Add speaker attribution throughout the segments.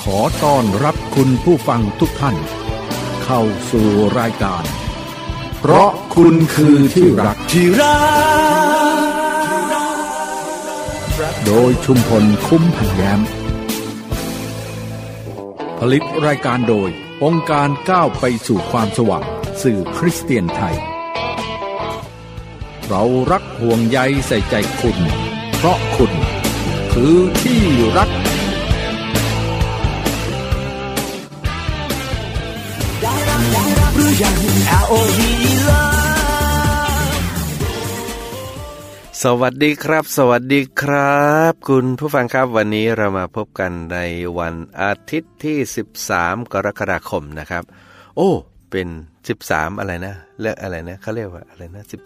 Speaker 1: อต้อนรับคุณผู้ฟังทุกท่านเข้าสู่รายการเพราะคุณคือที่รักโดยชุมพลคุ้มพันแย้มผลิตรายการโดยองค์การก้าวไปสู่ความสว่างสื่อคริสเตียนไทยเรารักห่วงใยใส่ใจคุณเพราะคุณคือที่รัก
Speaker 2: สวัสดีครับสวัสดีครับคุณผู้ฟังครับวันนี้เรามาพบกันในวันอาทิตย์ที่13กรกฎาคมนะครับโอ้เป็น13อะไรนะเรียกอะไรนะเขาเรียกว่าอะไรนะ13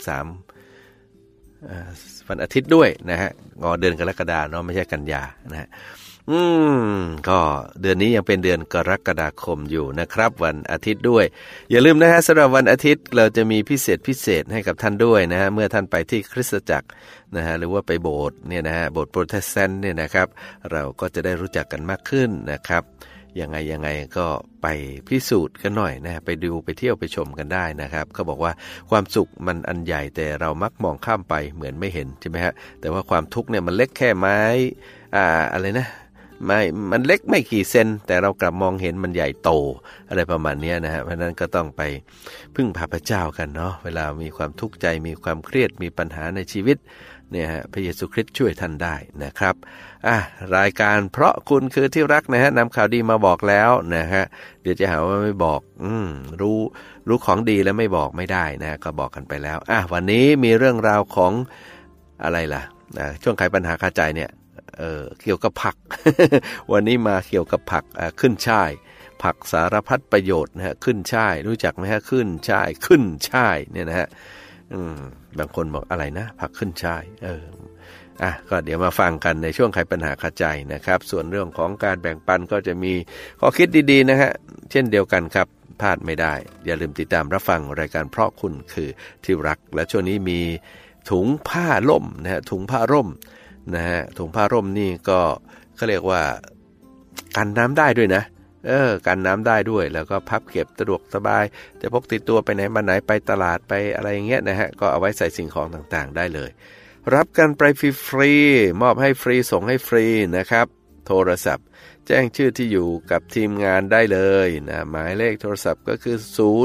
Speaker 2: วันอาทิตย์ด้วยนะฮะงอเดือนกรกฎาเนาะไม่ใช่กันยานะฮะก็เดือนนี้ยังเป็นเดือนกรกฎาคมอยู่นะครับวันอาทิตย์ด้วยอย่าลืมนะฮะสำหรับวันอาทิตย์เราจะมีพิเศษให้กับท่านด้วยนะฮะเมื่อท่านไปที่คริสตจักรนะฮะหรือว่าไปโบสถ์เนี่ยนะฮะโบสถ์โปรเตสแตนต์เนี่ยนะครับเราก็จะได้รู้จักกันมากขึ้นนะครับยังไงก็ไปพิสูจน์กันหน่อยนะไปดูไปเที่ยวไปชมกันได้นะครับเขาบอกว่าความสุขมันอันใหญ่แต่เรามักมองข้ามไปเหมือนไม่เห็นใช่ไหมฮะแต่ว่าความทุกข์เนี่ยมันเล็กแค่ไม้อะไรนะมันเล็กไม่กี่เซนแต่เรากลับมองเห็นมันใหญ่โตอะไรประมาณนี้นะฮะเพราะนั้นก็ต้องไปพึ่งพาพระเจ้ากันเนาะเวลามีความทุกข์ใจมีความเครียดมีปัญหาในชีวิตเนี่ยฮะพระเยซูคริสต์ช่วยท่านได้นะครับรายการเพราะคุณคือที่รักนะฮะนำข่าวดีมาบอกแล้วนะฮะเดี๋ยวจะหาว่าไม่บอกรู้ของดีแล้วไม่บอกไม่ได้นะก็บอกกันไปแล้ววันนี้มีเรื่องราวของอะไรล่ะช่วงไขปัญหาคาใจเนี่ยเกี่ยวกับผัก วันนี้มาเกี่ยวกับผักขึ้นช่ายผักสารพัดประโยชน์นะฮะขึ้นช่ายรู้จักไหมฮะขึ้นช่ายเนี่ยนะฮะบางคนบอกอะไรนะผักขึ้นช่ายก็เดี๋ยวมาฟังกันในช่วงไขปัญหาคาใจนะครับส่วนเรื่องของการแบ่งปันก็จะมีข้อคิดดีๆนะฮะเช่นเดียวกันครับพลาดไม่ได้อย่าลืมติดตามรับฟังรายการเพราะคุณคือที่รักและช่วงนี้มีถุงผ้าร่มนะฮะถุงผ้าร่มนะฮะถุงผ้าร่มนี่ก็เขาเรียกว่ากันน้ำได้ด้วยนะกันน้ำได้ด้วยแล้วก็พับเก็บสะดวกสบายจะพกติดตัวไปไหนมาไหนไปตลาดไปอะไรอย่างเงี้ยนะฮะก็เอาไว้ใส่สิ่งของต่างๆได้เลยรับกันไปฟรีๆมอบให้ฟรีส่งให้ฟรีนะครับโทรศัพท์แจ้งชื่อที่อยู่กับทีมงานได้เลยนะหมายเลขโทรศัพท์ก็คือ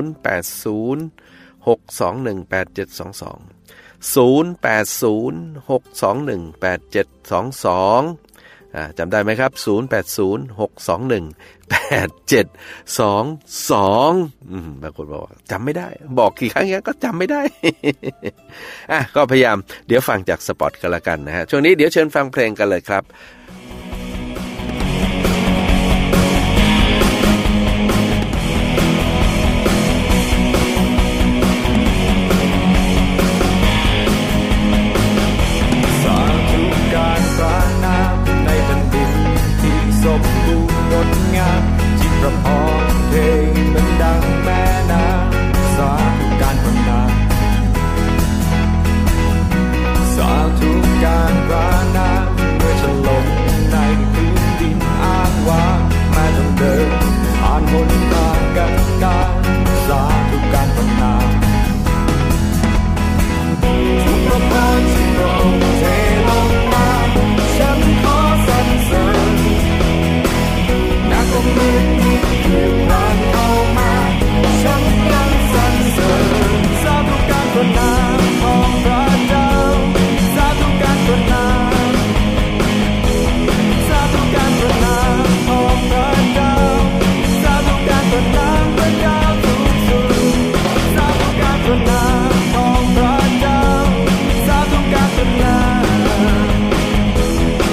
Speaker 2: 0806218722 จำได้ไหมครับ0806218722บางคนบอกจำไม่ได้บอกกี่ครั้งก็จำไม่ได้ ก็พยายามเดี๋ยวฟังจากสปอตกันละกันนะฮะช่วงนี้เดี๋ยวเชิญฟังเพลงกันเลยครับ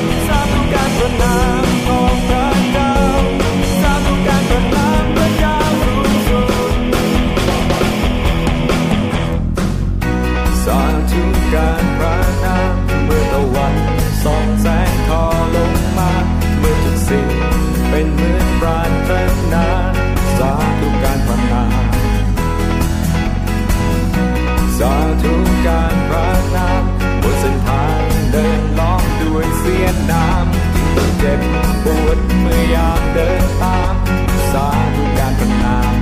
Speaker 3: พปวดเมื่อยามเดินตามสาธุการประนาม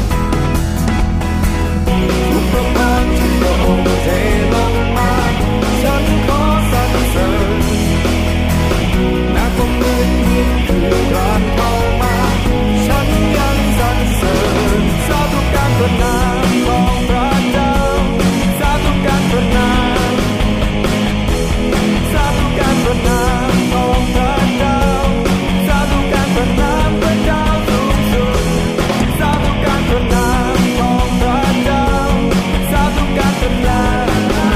Speaker 3: ทุกประทานที่พระองค์เทลงมาฉันขอสรรเสริญนักความมืดมิดคือการเข้ามาฉันยังสรรเสริญสาธุการประนามของพระเจ้าสาธุการประนามสาธุการประนามของพระเจ้าสาธุการประนามพระเจ้าสูงสุดสาธุการประนามของพระเจ้าสาธุการประนาม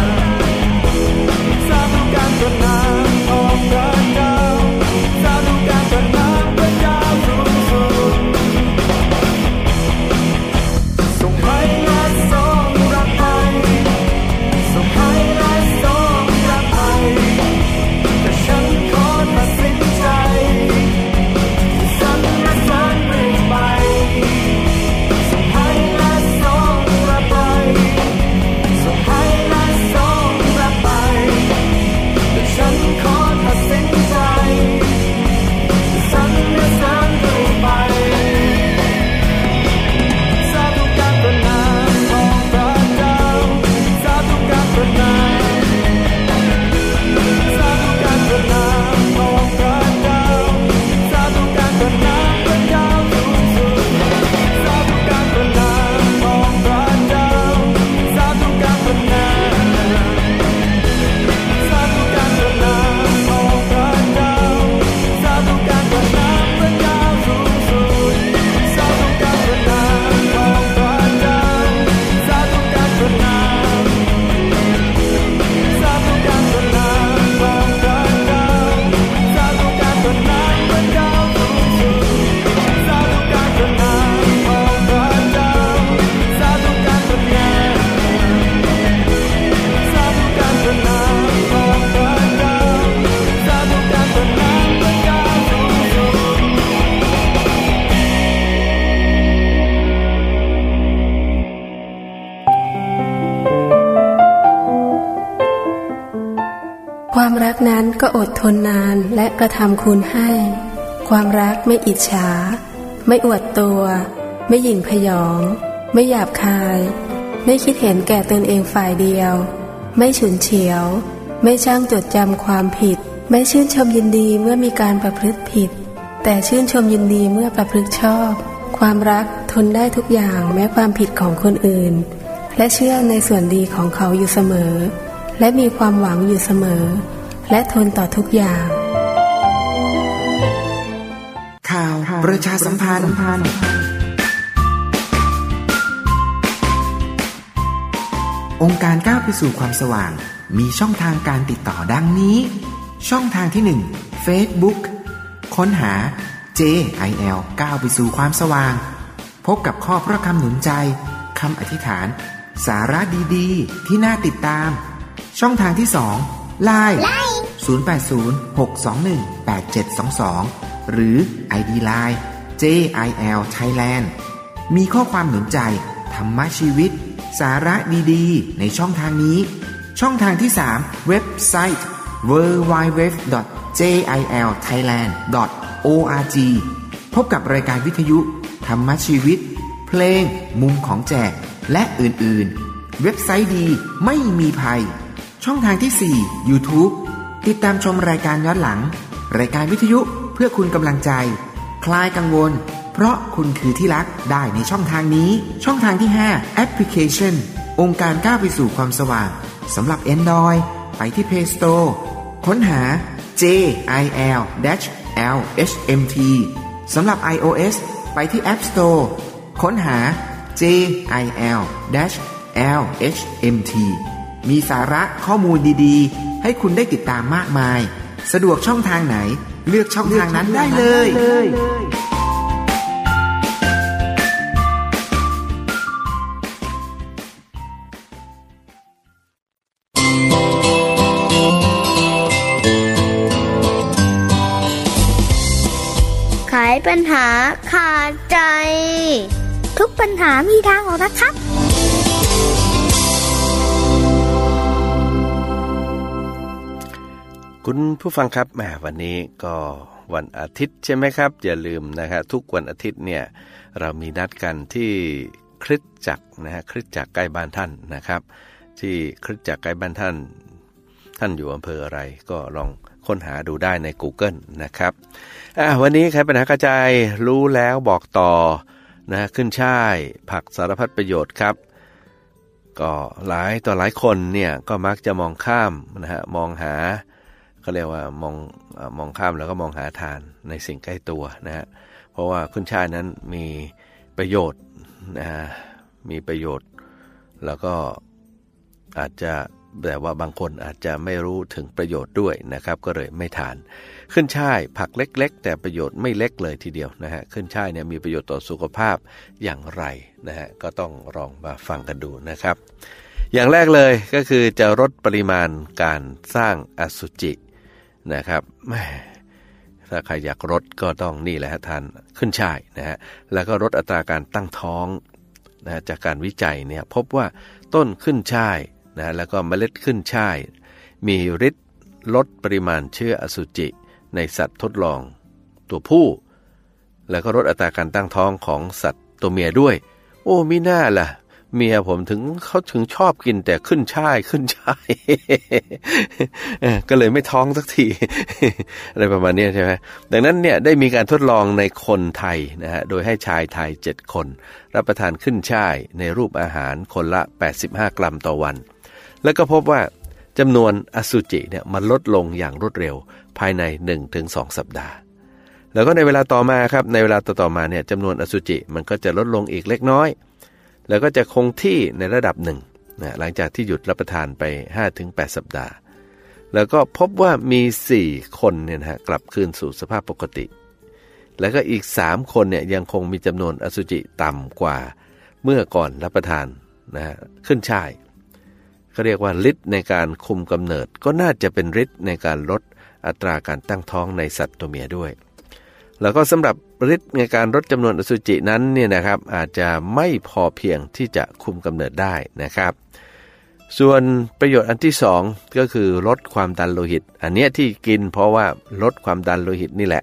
Speaker 3: สาธุการประนามของพระเจ้าสาธุการประนามพระเจ้าสูงสุดทรงให้และทรงรักใครทรงให้และทรงรักใครแต่ฉันขอตัดสินใจสรรเสริญเรื่อยไปทรงให้และทรงรักใครทรงให้และทรงรักไปแต่ฉันขอตัดสินใจสรรเสริญเรื่อยไปสาธุการประนามของพระเจ้าสาธุการประนามสาธุการประนามของพระเจ้าสาธุการประนามพระเจ้าสูงสุดสาธุการประนามของพระเจ้าสาธุการประนามสาธุการประนามของพระเจ้าสาธุการประนามพระเจ้าสูงสุดสาธุการประนามของพระเจ้าสาธุการประนามสาธุการประนามของพระเจ้าสาธุการประนามพระเจ้าสูงสุดสาธุการประนามของพระเจ้าสาธุการประนามสาธุการประนามของพระเจ้าสาธุการประนามพระเจ้าสูงสุด
Speaker 4: ความรักนั้นก็อดทนนานและกระทำคุณให้ ความรักไม่อิจฉาไม่อวดตัว ไม่หยิ่งพยอง ไม่หยาบคาย ไม่คิดเห็นแก่ตนเองฝ่ายเดียว ไม่ฉุนเฉียว ไม่ช่างจดจำความผิด ไม่ชื่นชมยินดีเมื่อมีการประพฤติผิด แต่ชื่นชมยินดีเมื่อประพฤติชอบ ความรักทนได้ทุกอย่างแม้ความผิดของคนอื่น และเชื่อในส่วนดีของเขาอยู่เสมอ และมีความหวังอยู่เสมอ และทนต่อทุกอย่าง
Speaker 5: ข่าวประชาสัมพันธ์องค์การก้าวไปสู่ความสว่างมีช่องทางการติดต่อดังนี้ช่องทางที่ 1 Facebook ค้นหา JIL ก้าวไปสู่ความสว่างพบกับข้อพระคำหนุนใจคำอธิษฐานสาระดีๆที่น่าติดตามช่องทางที่ 2 LINE 0806218722 หรือ ID LINE JIL Thailand มีข้อความหนุนใจธรรมะชีวิตสาระดีๆในช่องทางนี้ช่องทางที่ 3 เว็บไซต์ www.jilthailand.org พบกับรายการวิทยุธรรมะชีวิตเพลงมุมของแจกและอื่นๆเว็บไซต์ดีไม่มีภัยช่องทางที่ 4 YouTube ติดตามชมรายการย้อนหลังรายการวิทยุเพื่อคุณกำลังใจคลายกังวลเพราะคุณคือที่รักได้ในช่องทางนี้ช่องทางที่ 5 แอปพลิเคชันองค์การก้าวไปสู่ความสว่างสำหรับ Android ไปที่ Play Store ค้นหา JIL-LHMT สำหรับ iOS ไปที่ App Store ค้นหา JIL-LHMT มีสาระข้อมูลดีๆให้คุณได้ติดตามมากมายสะดวกช่องทางไหนเลือกช่องทางนั้นได้เลย
Speaker 6: ไขปัญหาขาดใจทุกปัญหามีทางออกนะครับ
Speaker 2: คุณผู้ฟังครับแหมวันนี้ก็วันอาทิตย์ใช่ไหมครับอย่าลืมนะครับทุกวันอาทิตย์เนี่ยเรามีนัดกันที่คริสตจักรนะฮะคริสตจักรใกล้บ้านท่านนะครับที่คริสตจักรใกล้บ้านท่านอยู่อำเภออะไรก็ลองค้นหาดูได้ใน Google นะครับวันนี้ใครปัญหากระจายรู้แล้วบอกต่อนะขึ้นช่ายผักสารพัดประโยชน์ครับก็หลายต่อหลายคนเนี่ยก็มักจะมองข้ามนะฮะมองหาเขาเรียกว่ามองข้ามแล้วก็มองหาทานในสิ่งใกล้ตัวนะฮะเพราะว่าขึ้นช่ายนั้นมีประโยชน์นะฮะมีประโยชน์แล้วก็อาจจะแต่ว่าบางคนอาจจะไม่รู้ถึงประโยชน์ด้วยนะครับก็เลยไม่ทานขึ้นช่ายผักเล็กๆแต่ประโยชน์ไม่เล็กเลยทีเดียวนะฮะขึ้นช่ายเนี่ยมีประโยชน์ต่อสุขภาพอย่างไรนะฮะก็ต้องลองมาฟังกันดูนะครับอย่างแรกเลยก็คือจะลดปริมาณการสร้างอสุจินะครับถ้าใครอยากลดก็ต้องนี่แหละทานขึ้นช่ายนะฮะแล้วก็ลดอัตราการตั้งท้องนะจากการวิจัยเนี่ยพบว่าต้นขึ้นช่ายนะแล้วก็เมล็ดขึ้นช่ายมีฤทธิ์ลดปริมาณเชื้ออสุจิในสัตว์ทดลองตัวผู้แล้วก็ลดอัตราการตั้งท้องของสัตว์ตัวเมียด้วยโอ้มิน่าล่ะเมียผมเขาถึงชอบกินแต่ขึ้นช่าย ก็เลยไม่ท้องสักที อะไรประมาณนี้ใช่ไหมดังนั้นเนี่ยได้มีการทดลองในคนไทยนะฮะโดยให้ชายไทย7คนรับประทานขึ้นช่ายในรูปอาหารคนละ85กรัมต่อวันแล้วก็พบว่าจำนวนอสุจิเนี่ยมันลดลงอย่างรวดเร็วภายใน 1-2 สัปดาห์แล้วก็ในเวลาต่อมาครับในเวลาต่อมาเนี่ยจำนวนอสุจิมันก็จะลดลงอีกเล็กน้อยแล้วก็จะคงที่ในระดับหนึ่งนะหลังจากที่หยุดรับประทานไป 5-8 สัปดาห์แล้วก็พบว่ามี4คนเนี่ยนะฮะกลับคืนสู่สภาพปกติแล้วก็อีก3คนเนี่ยยังคงมีจำนวนอสุจิต่ำกว่าเมื่อก่อนรับประทานนะฮะขึ้นช่ายเขาเรียกว่าฤทธิ์ในการคุมกำเนิดก็น่าจะเป็นฤทธิ์ในการลดอัตราการตั้งท้องในสัตว์ตัวเมียด้วยแล้วก็สำหรับฤทธิ์ในการลดจำนวนอสุจินั้นเนี่ยนะครับอาจจะไม่พอเพียงที่จะคุมกำเนิดได้นะครับส่วนประโยชน์อันที่2ก็คือลดความดันโลหิตอันนี้ที่กินเพราะว่าลดความดันโลหิตนี่แหละ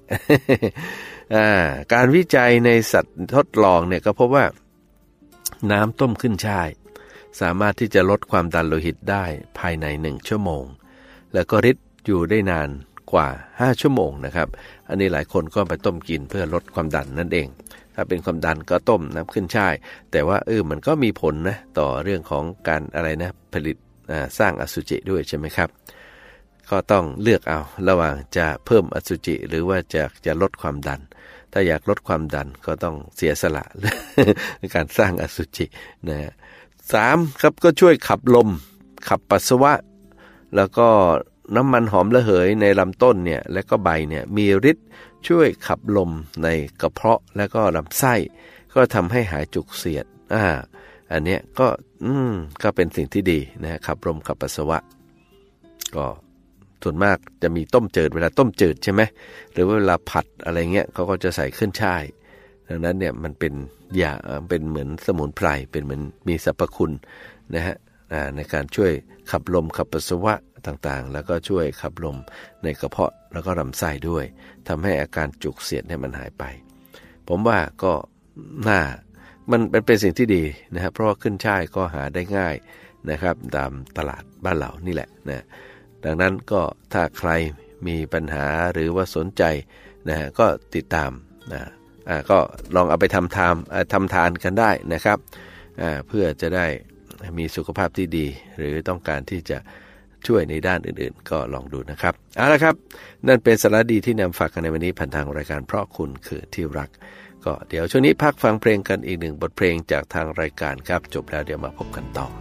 Speaker 2: การวิจัยในสัตว์ทดลองเนี่ยก็พบว่าน้ำต้มขึ้นช่ายสามารถที่จะลดความดันโลหิตได้ภายใน1ชั่วโมงแล้วก็ฤทธิ์อยู่ได้นานกว่า5ชั่วโมงนะครับอันนี้หลายคนก็ไปต้มกินเพื่อลดความดันนั่นเองถ้าเป็นความดันก็ต้มน้ำขึ้นช่ายแต่ว่ามันก็มีผลนะต่อเรื่องของการอะไรนะผลิตสร้างอสุจิด้วยใช่ไหมครับก็ต้องเลือกเอาระหว่างจะเพิ่มอสุจิหรือว่าจะลดความดันถ้าอยากลดความดันก็ต้องเสียสละ ในการสร้างอสุจินะฮะ3ครับก็ช่วยขับลมขับปัสสาวะแล้วก็น้ำมันหอมระเหยในลำต้นเนี่ยและก็ใบเนี่ยมีฤทธิ์ช่วยขับลมในกระเพาะและก็ลำไส้ก็ทำให้หายจุกเสียดอันเนี้ยก็เป็นสิ่งที่ดีนะขับลมขับปัสสาวะก็ส่วนมากจะมีต้มจืดเวลาต้มจืดใช่ไหมหรือว่าเวลาผัดอะไรเงี้ยเขาก็จะใส่ขึ้นช่ายดังนั้นเนี่ยมันเป็นเป็นเหมือนสมุนไพรเป็นเหมือนมีสรรพคุณนะฮะในการช่วยขับลมขับปัสสาวะต่างๆแล้วก็ช่วยขับลมในกระเพาะแล้วก็ลำไส้ด้วยทำให้อาการจุกเสียดเนี่ยมันหายไปผมว่าก็มันเป็นสิ่งที่ดีนะครับเพราะว่าขึ้นช่ายก็หาได้ง่ายนะครับตามตลาดบ้านเรานี่แหละนะดังนั้นก็ถ้าใครมีปัญหาหรือว่าสนใจนะฮะก็ติดตามก็ลองเอาไปทำทานกันได้นะครับเพื่อจะได้มีสุขภาพที่ดีหรือต้องการที่จะช่วยในด้านอื่นๆก็ลองดูนะครับเอาละครับนั่นเป็นสาระดีที่นำฝากกันในวันนี้ผ่านทางรายการเพราะคุณคือที่รักก็เดี๋ยวช่วงนี้พักฟังเพลงกันอีก1บทเพลงจากทางรายการครับจบแล้วเดี๋ยวมาพบกันต่อ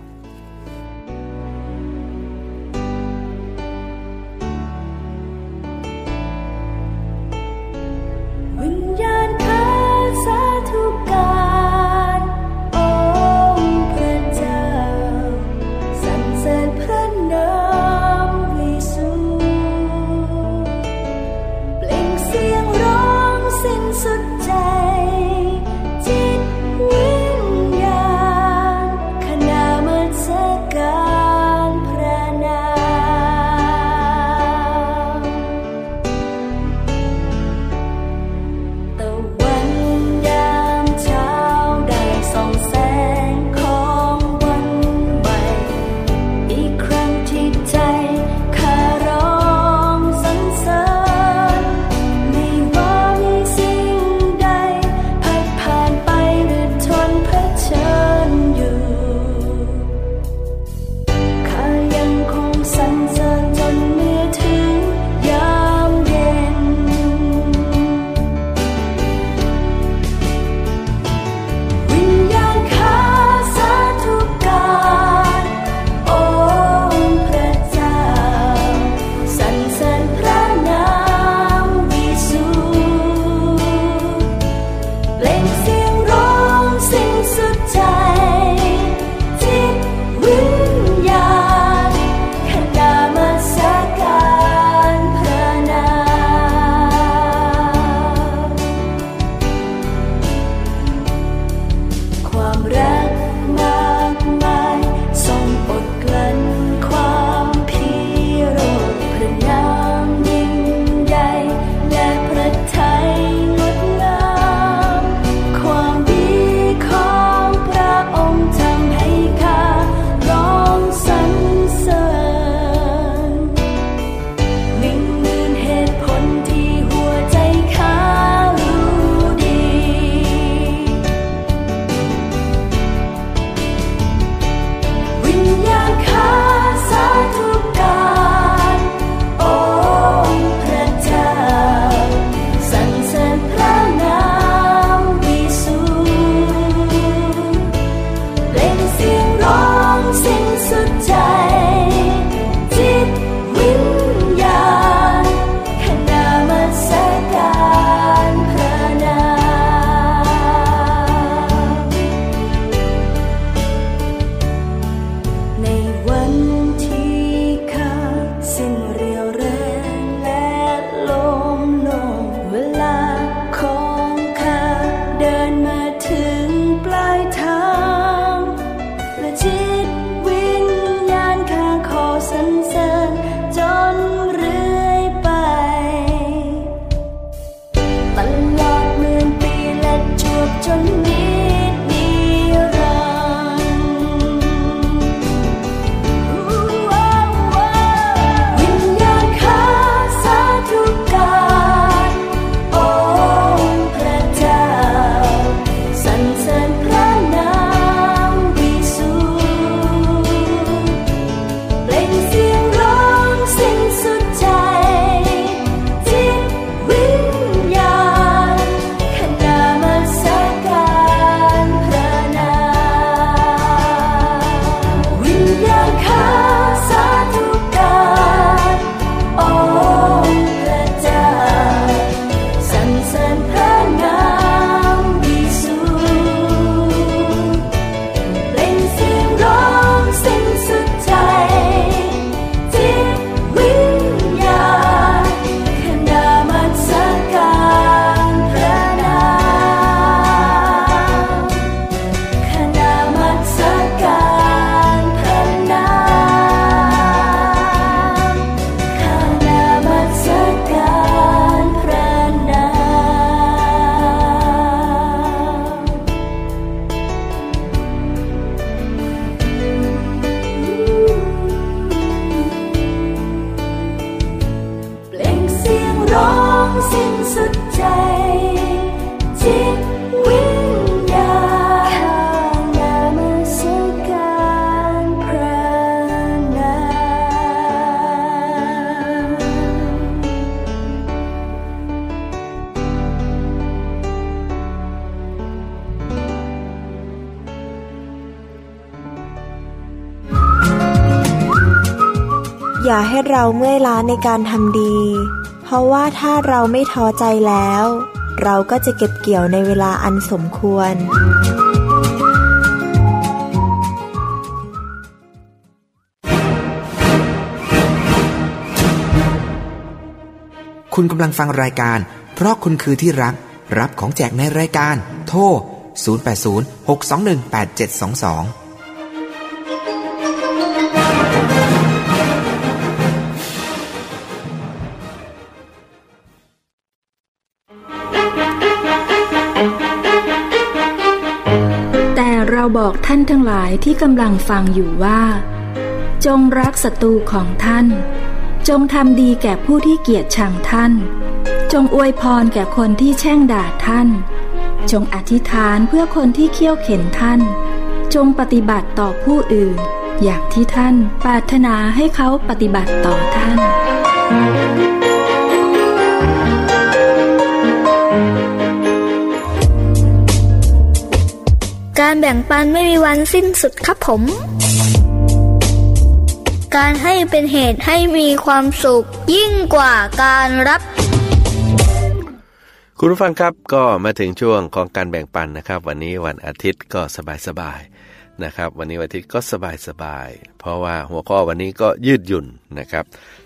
Speaker 7: วิญญาณข้าสาธุการองค์พระเจ้าสรรเสริญพระนามวิสุทธิ์เปล่งเสียงร้องสิ้นสุดใจจิตวิญญาณขณะม
Speaker 8: อย่าให้เราเมื่อยล้าในการทำดีเพราะว่าถ้าเราไม่ท้อใจแล้วเราก็จะเก็บเกี่ยวในเวลาอันสมควร
Speaker 5: คุณกำลังฟังรายการเพราะคุณคือที่รักรับของแจกในรายการโทร0806218722
Speaker 9: เราบอกท่านทั้งหลายที่กำลังฟังอยู่ว่าจงรักศัตรูของท่านจงทำดีแก่ผู้ที่เกลียดชังท่านจงอวยพรแก่คนที่แช่งด่าท่านจงอธิษฐานเพื่อคนที่เคี่ยวเข็นท่านจงปฏิบัติต่อผู้อื่นอย่างที่ท่านปรารถนาให้เขาปฏิบัติต่อท่าน
Speaker 6: การแบ่งปันไม่มีวันสิ้นสุดครับผมการให้เป็นเหตุให้มีความสุขยิ่งกว่าการรับ
Speaker 2: คุณผู้ฟังครับก็มาถึงช่วงของการแบ่งปันนะครับวันนี้วันอาทิตย์ก็สบายๆนะครับวันนี้วันอาทิตย์ก็สบายๆเพราะว่าหัวข้อวันนี้ก็ยืดหยุ่นนะครับ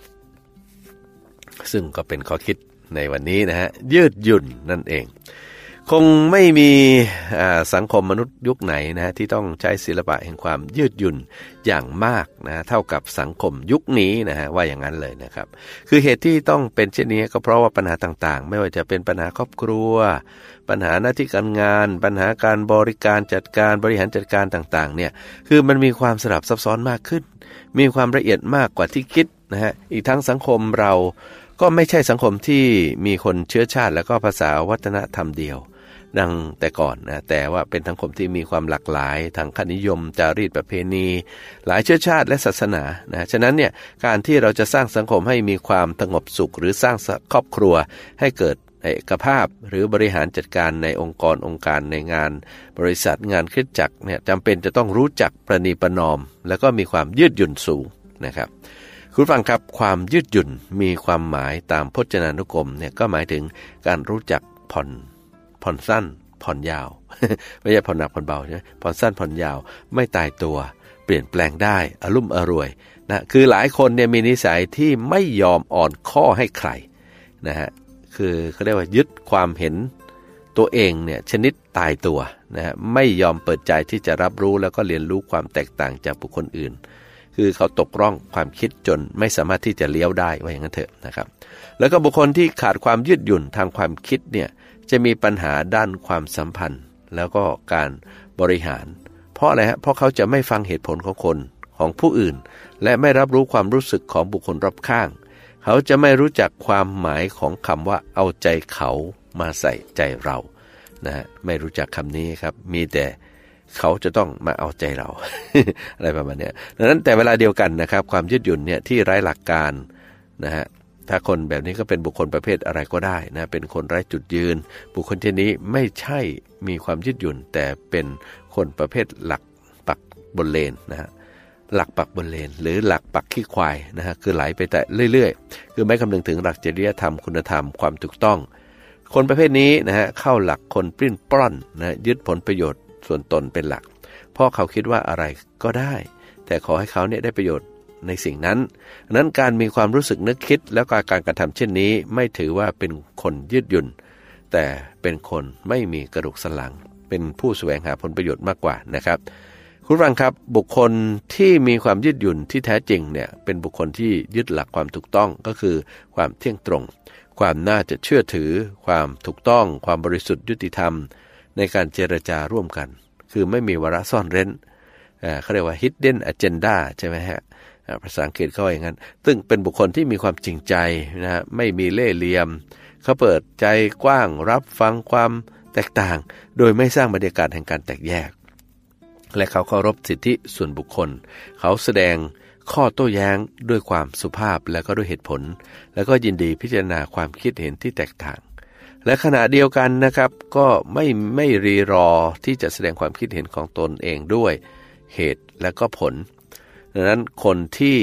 Speaker 2: ซึ่งก็เป็นข้อคิดในวันนี้นะฮะยืดหยุ่นนั่นเองคงไม่มีสังคมมนุษย์ยุคไหนนะที่ต้องใช้ศิลปะแห่งความยืดหยุ่นอย่างมากนะเท่ากับสังคมยุคนี้นะฮะว่าอย่างนั้นเลยนะครับคือเหตุที่ต้องเป็นเช่นนี้ก็เพราะว่าปัญหาต่างๆไม่ว่าจะเป็นปัญหาครอบครัวปัญหาหน้าที่การงานปัญหาการบริการจัดการบริหารจัดการต่างๆเนี่ยคือมันมีความสลับซับซ้อนมากขึ้นมีความละเอียดมากกว่าที่คิดนะฮะอีกทั้งสังคมเราก็ไม่ใช่สังคมที่มีคนเชื้อชาติแล้วก็ภาษาวัฒนธรรมเดียวดังแต่ก่อนนะแต่ว่าเป็นสังคมที่มีความหลากหลายทางค่านิยมจารีตประเพณีหลายเชื้อชาติและศาสนานะฉะนั้นเนี่ยการที่เราจะสร้างสังคมให้มีความสงบสุขหรือสร้างครอบครัวให้เกิดเอกภาพหรือบริหารจัดการในองค์การในงานบริษัทงานคริสตจักรเนี่ยจำเป็นจะต้องรู้จักประนีประนอมแล้วก็มีความยืดหยุ่นสูงนะครับคุณฟังครับความยืดหยุ่นมีความหมายตามพจนานุกรมเนี่ยก็หมายถึงการรู้จักผ่อนสั้นผ่อนยาว ไม่ใช่ผ่อนหนักผ่อนเบาใช่ไหมผ่อนสั้นผ่อนยาวไม่ตายตัวเปลี่ยนแปลงได้อรุ่มอร่วยนะคือหลายคนเนี่ยมีนิสัยที่ไม่ยอมอ่อนข้อให้ใครนะฮะคือเขาเรียกว่ายึดความเห็นตัวเองเนี่ยชนิดตายตัวนะฮะไม่ยอมเปิดใจที่จะรับรู้แล้วก็เรียนรู้ความแตกต่างจากบุคคลอื่นคือเขาตกร่องความคิดจนไม่สามารถที่จะเลี้ยวได้ว่าอย่างนั้นเถอะนะครับแล้วก็บุคคลที่ขาดความยืดหยุ่นทางความคิดเนี่ยจะมีปัญหาด้านความสัมพันธ์แล้วก็การบริหารเพราะอะไรฮะเพราะเขาจะไม่ฟังเหตุผลของคนของผู้อื่นและไม่รับรู้ความรู้สึกของบุคคลรอบข้างเขาจะไม่รู้จักความหมายของคำว่าเอาใจเขามาใส่ใจเรานะฮะไม่รู้จักคำนี้ครับมีแต่เขาจะต้องมาเอาใจเรา อะไรประมาณนี้ดังนั้นแต่เวลาเดียวกันนะครับความยืดหยุ่นเนี่ยที่ไร้หลักการนะฮะถ้าคนแบบนี้ก็เป็นบุคคลประเภทอะไรก็ได้นะเป็นคนไร้จุดยืนบุคคลเช่นนี้ไม่ใช่มีความยืดหยุ่นแต่เป็นคนประเภทหลักปักบนเลนนะฮะหลักปักบนเลนหรือหลักปักขี้ควายนะฮะคือไหลไปแต่เรื่อยๆคือไม่คำนึงถึงหลักจริยธรรมคุณธรรมความถูกต้องคนประเภทนี้นะฮะเข้าหลักคนปลิ้นปล้อนนะยึดผลประโยชน์ส่วนตนเป็นหลักเพราะเขาคิดว่าอะไรก็ได้แต่ขอให้เขาเนี่ยได้ประโยชน์ในสิ่งนั้นการมีความรู้สึกนึกคิดแล้วการกระทำเช่นนี้ไม่ถือว่าเป็นคนยืดหยุ่นแต่เป็นคนไม่มีกระดูกสันหลังเป็นผู้แสวงหาผลประโยชน์มากกว่านะครับคุณฟังครับบุคคลที่มีความยืดหยุ่นที่แท้จริงเนี่ยเป็นบุคคลที่ยึดหลักความถูกต้องก็คือความเที่ยงตรงความน่าจะเชื่อถือความถูกต้องความบริสุทธิ์ยุติธรรมในการเจรจาร่วมกันคือไม่มีวาระซ่อนเร้นเขาเรียกว่า hidden agenda ใช่ไหมฮะภาษาอังกฤษเขาว่าอย่างนั้นซึ่งเป็นบุคคลที่มีความจริงใจนะไม่มีเล่ห์เหลี่ยมเขาเปิดใจกว้างรับฟังความแตกต่างโดยไม่สร้างบรรยากาศแห่งการแตกแยกและเขาเคารพสิทธิส่วนบุคคลเขาแสดงข้อโต้แย้งด้วยความสุภาพและก็ด้วยเหตุผลแล้วก็ยินดีพิจารณาความคิดเห็นที่แตกต่างและขณะเดียวกันนะครับก็ไม่รีรอที่จะแสดงความคิดเห็นของตนเองด้วยเหตุและก็ผลดังนั้นคนที่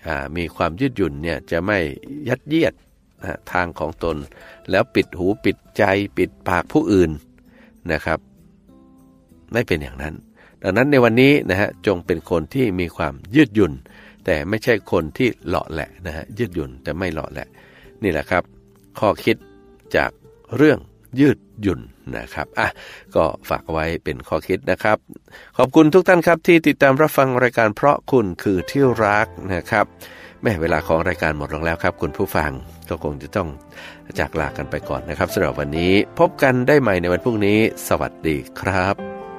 Speaker 2: มีความยืดหยุ่นเนี่ยจะไม่ยัดเยียดทางของตนแล้วปิดหูปิดใจปิดปากผู้อื่นนะครับไม่เป็นอย่างนั้นดังนั้นในวันนี้นะฮะจงเป็นคนที่มีความยืดหยุ่นแต่ไม่ใช่คนที่เลาะแหละนะฮะยืดหยุ่นแต่ไม่เลาะแหละนี่แหละครับข้อคิดจากเรื่องยืดหยุ่นนะครับก็ฝากไว้เป็นข้อคิดนะครับขอบคุณทุกท่านครับที่ติดตามรับฟังรายการเพราะคุณคือที่รักนะครับแม้เวลาของรายการหมดลงแล้วครับคุณผู้ฟังก็คงจะต้องจากลากันไปก่อนนะครับสำหรับวันนี้พบกันได้ใหม่ในวันพรุ่งนี้สวัสดีครับ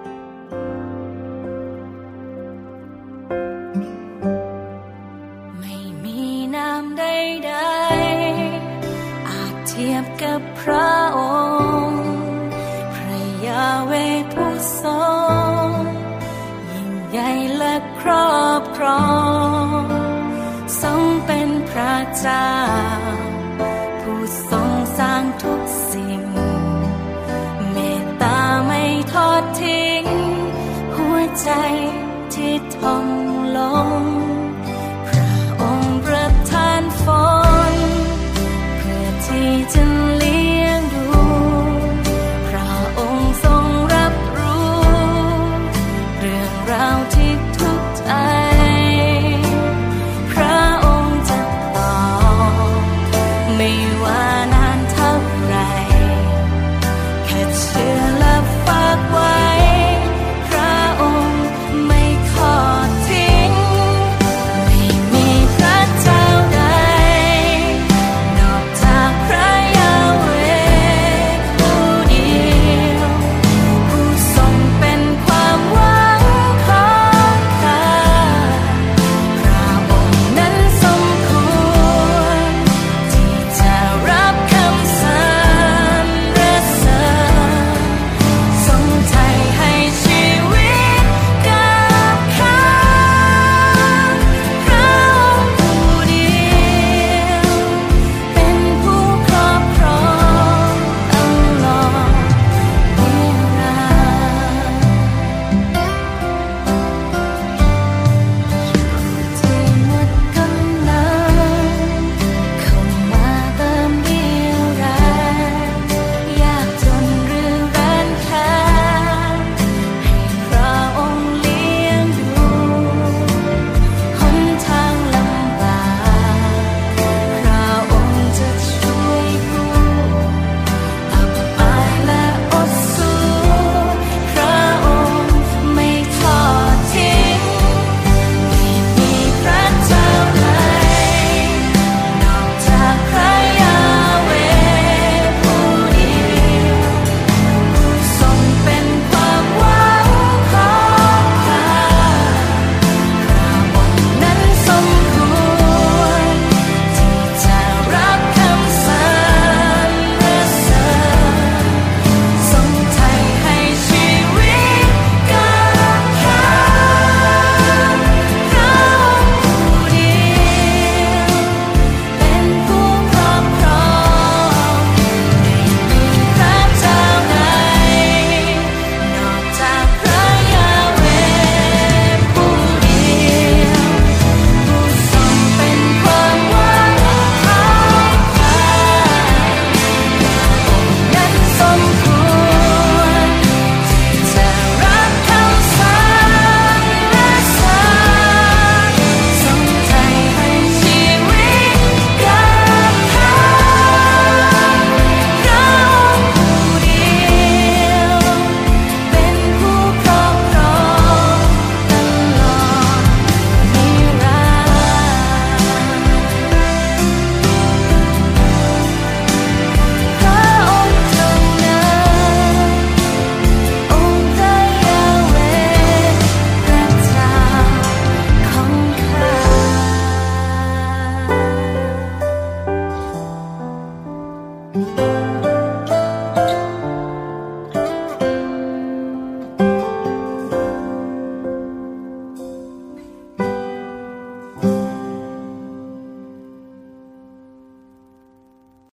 Speaker 7: ไม่มีน้ำใดๆอาจเทียบกับพระองค์พระยาเวห์ผู้ทรงยิ่งใหญ่และครอบครองทรงเป็นพระเจ้าผู้ทรงสร้างทุกสิ่งเมตตาไม่ทอดทิ้งหัวใจที่ทมลงพระองค์ประทานฝนเพื่อที่จะเลี้ยงดูพระองค์ทรงรับรู้เรื่องราวที่ทุกข์ใจไม่ว่านานเท่าไรแค่เชื่